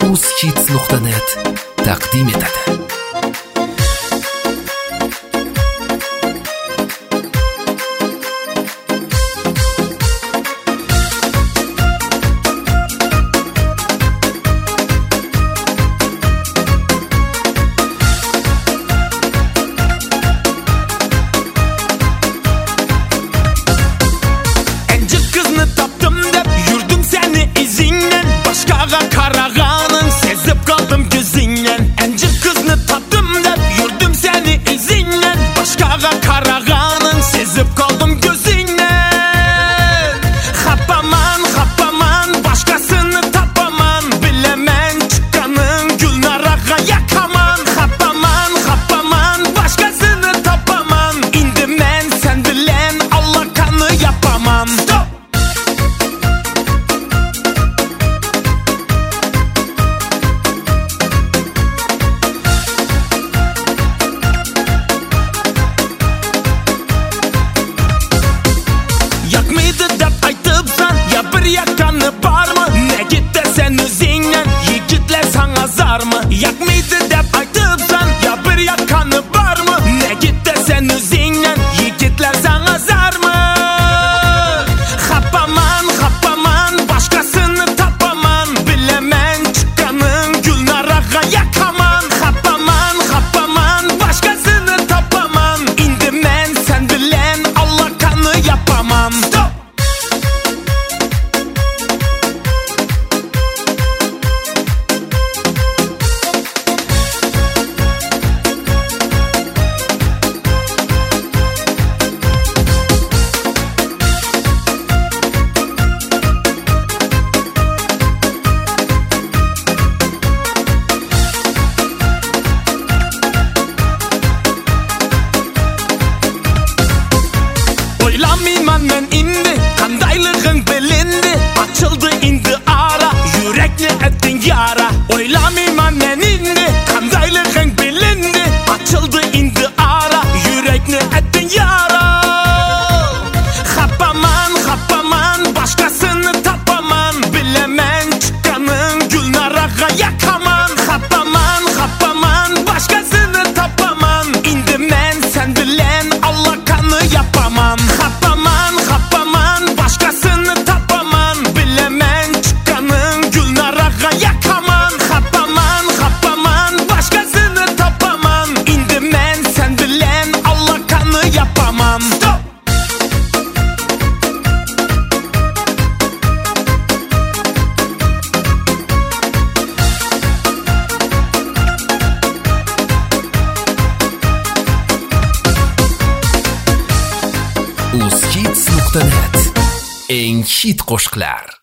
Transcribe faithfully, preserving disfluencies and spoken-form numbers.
uzhits nuqta net taqdim etadi. Karağanın sezip kaldım gözünden. Encik kızını tattım da yürüdüm seni izinle. Başkaga karağanın sezip kaldım gözünden. Hapaman hapaman başkasını tapaman. Bilemen çıkanın Gülnaraga yakaman. Hapaman hapaman başkasını tapaman. İndi men sen bilen Allah kanı yapamam. Stop! Yakanı var mı? Ne git de sen özünden yigitler sana zar mı? Yakmıydı dep aytıpsan ya bir yakanı var mı? Ne git de sen özünden yigitler sana zar mı? Hapaman hapaman başkasını tapaman. Bilemen çıkanın Gülnaraga yakaman. Hapaman hapaman başkasını tapaman. İndi men sen bilen Allah kanı yapamam. Stop! Oylamayman men indi kandaylığın belindi. Açıldı indi ara yürekli ettin yara. Oylamayman men indi kandaylığın belindi. Açıldı indi ara yürekli ettin yara. Hapaman hapaman başkasını tapaman. Bilemen çıkanın Gülnaraga yakaman. Hapaman hapaman başkasını tapaman. İndi men sen bilen Allah kanı yapamam. Hapaman hapaman başkasını tapaman. Bilemen çıkanın Gülnaraga yakaman. Hapaman hapaman başkasını tapaman. İndi men sen bilen Allah kanı yapamam. Stop! uzhits nuqta net eng hit qo'shiqlar.